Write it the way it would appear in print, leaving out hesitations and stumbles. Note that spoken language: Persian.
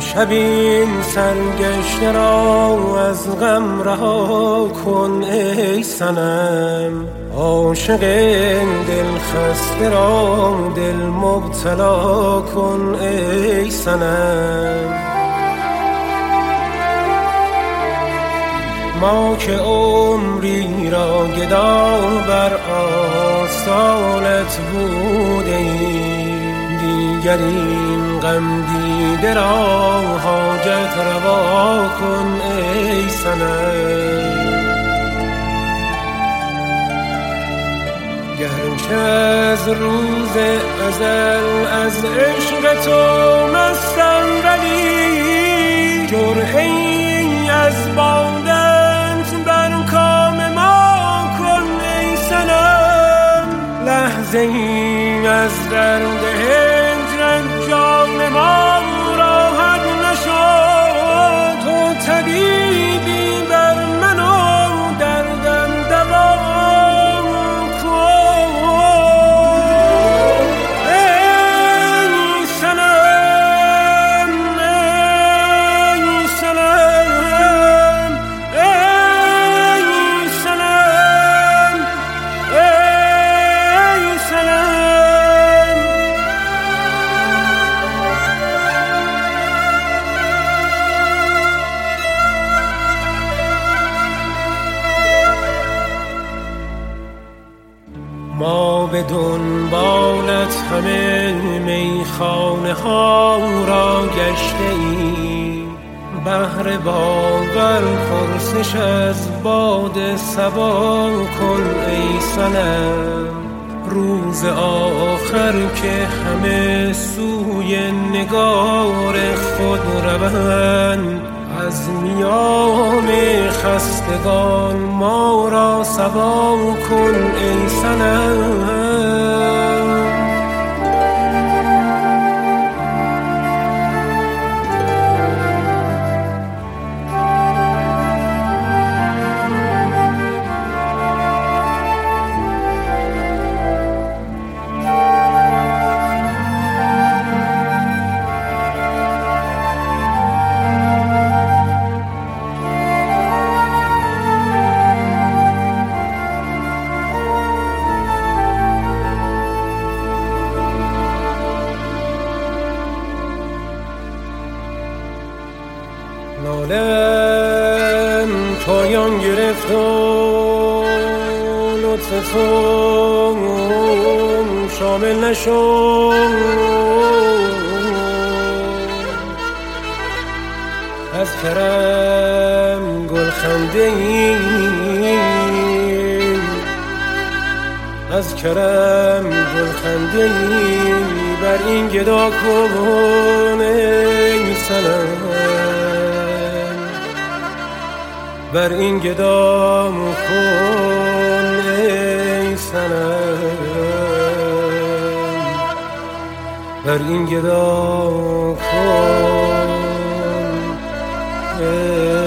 شبین سرگشته را از غم رها کن ای صنم، عاشق دل خسته را دل مبتلا کن ای صنم. ما که عمری را گدا بر آستانت بودیم، دیگر این غم دیده را حاجت روا کن ای صنم. گرچه از روز ازل از عشق تو مستم، ولی جرعه‌ای از بادت بر کام ما کن ای صنم. لحظه‌ای از درد هجرت جان ما راحت نشد، تو طبیبی بر من و دردم دوا کن ای صنم، ای صنم، ای صنم، ای صنم. ما به دنبالت همه میخانه ها را گشته ایم، بهر باور پرسش از باد صبا کن ای صنم. روز آخر که همه سوی نگار خود روند، از میان خستگان ما را صبا کن ای صنم. نالم پایان گرفت و لطف تو شامل نشد، از کرم گل خنده ایم، از کرم گل خنده ایم، بر این گدا کن ای صنم، بر این گدا کن ای صنم، بر این گدا کن ای